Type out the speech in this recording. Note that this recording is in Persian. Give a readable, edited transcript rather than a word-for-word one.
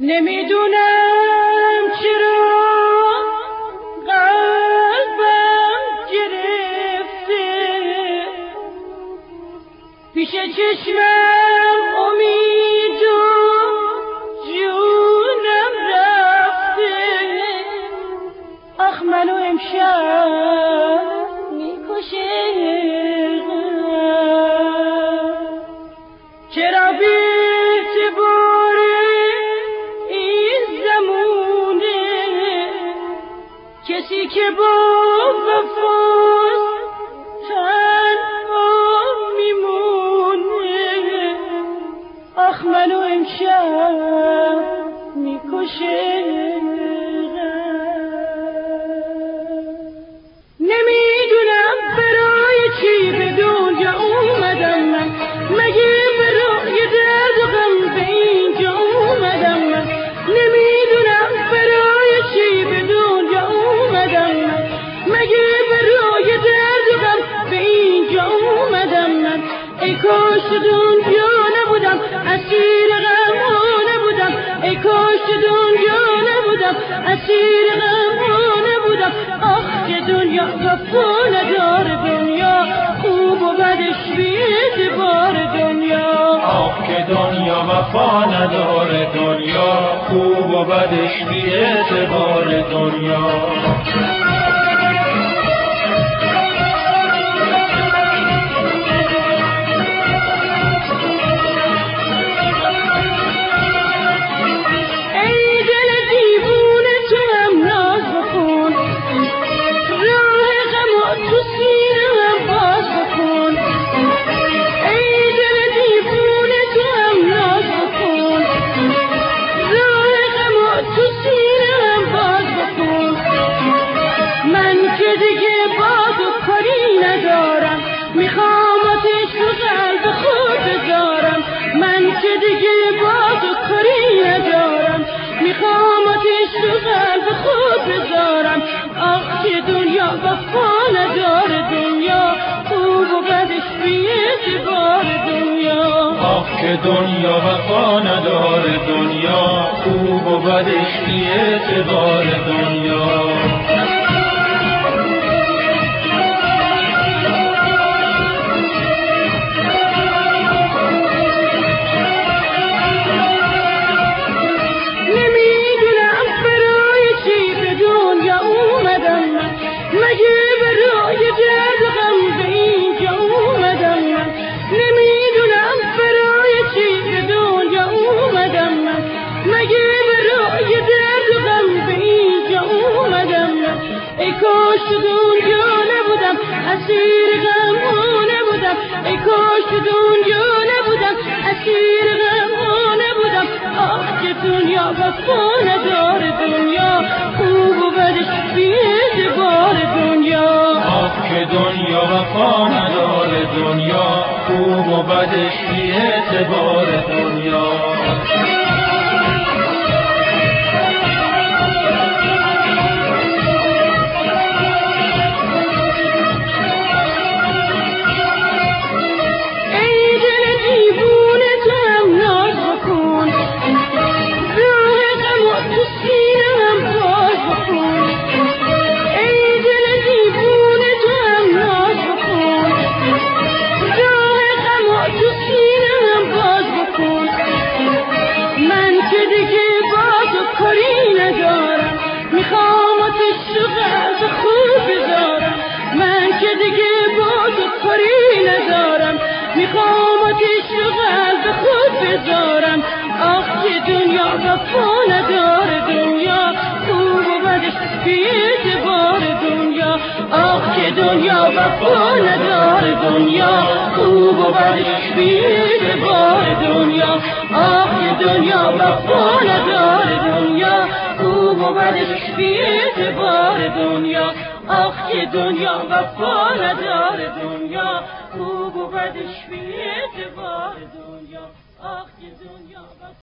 نمیدونم چرا قلبم گرفته پیش چشمم امید و جونم رفته آخ منو امشب میکشه چرا کسی که با وفاست تنها میمونه آخ منو امشب میکشه نمیدونم برای چی به دنیا اومدم من مگه برای درد و غم به اینجا اومدم من نمیدونم برای چی به دنیا مگه برای درد و غم به اینجا اومدم من ای کاش دنیا نبودم اسیر غم نبودم ای کاش دنیا نبودم اسیر غم نبودم آخ که دنیا وفا نداره دنیا خوب و بدش بی اعتبار دنیا آخ که دنیا وفا نداره دنیا خوب و بدش بی اعتبار دنیا میخوام آتش رو قلب خود بذارم من که دیگه با تو کاری ندارم میخوام آتش رو قلب خود بذارم آخ که دنیا وفا نداره دنیا خوب و بدش بی اعتبار دنیا آخ که دنیا وفا نداره دنیا خوب و بدش بی اعتبار دنیا مگه برای درد و غم به اینجا اومدم من نمیدونم برای چی به دنیا اومدم من مگه برای درد و غم به اینجا اومدم من ای کاش دنیا نبودم اسیر غم نبودم ای کاش دنیا نبودم اسیر غم نبودم آخ که دنیا وفا نداره دنیا خوب و بدش بی اعتبار دنیا آخ که دنیا وفا نداره دنیا خوب و بدش بی اعتبار دنیا میخوام آتش رو قلب خود بذارم من که دیگه با تو کاری ندارم میخوام آتش رو قلب خود بذارم آخ که دنیا وفا نداره دنیا خوب و بدش بی اعتبار دنیا آخ که دنیا وفا نداره دنیا خوب و بدش بی اعتبار دنیا آخ که دنیا وفا نداره دنیا خوب و بدش بی اعتبار دنیا آخ که دنیا وفا نداره دنیا خوب و بدش بی اعتبار دنیا آخ که دنیا